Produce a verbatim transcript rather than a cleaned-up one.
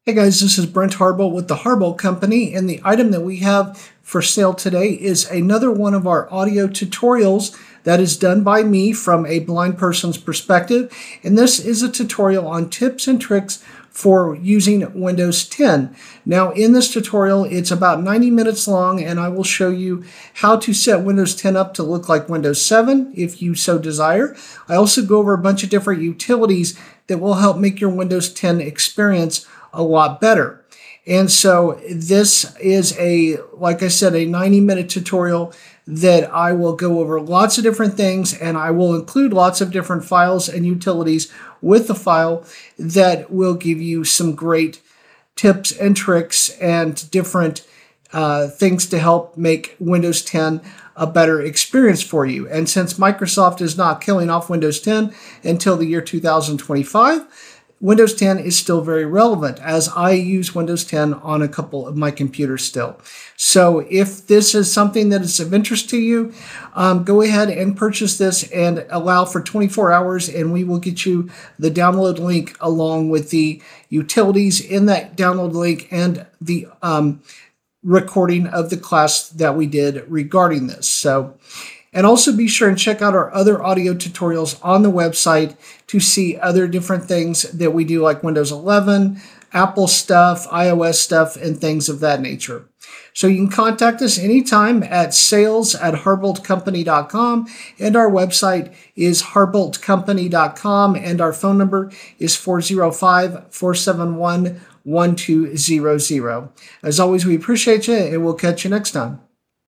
Hey guys, this is Brent Harbaugh with the Harbaugh Company, and the item that we have for sale today is another one of our audio tutorials that is done by me from a blind person's perspective. And this is a tutorial on tips and tricks for using Windows ten. Now in this tutorial, it's about ninety minutes long, and I will show you how to set Windows ten up to look like Windows seven if you so desire. I also go over a bunch of different utilities that will help make your Windows ten experience a lot better. And so this is a, like I said, a ninety minute tutorial that I will go over lots of different things, and I will include lots of different files and utilities with the file that will give you some great tips and tricks and different uh, things to help make Windows ten a better experience for you. And since Microsoft is not killing off Windows ten until the year two thousand twenty-five, Windows ten is still very relevant, as I use Windows ten on a couple of my computers still. So if this is something that is of interest to you, um, go ahead and purchase this and allow for twenty-four hours, and we will get you the download link along with the utilities in that download link and the um, recording of the class that we did regarding this. So. And also be sure and check out our other audio tutorials on the website to see other different things that we do, like Windows eleven, Apple stuff, iOS stuff, and things of that nature. So you can contact us anytime at sales at harbolt company dot com, and our website is harbolt company dot com, and our phone number is four oh five, four seven one, one two zero zero. As always, we appreciate you, and we'll catch you next time.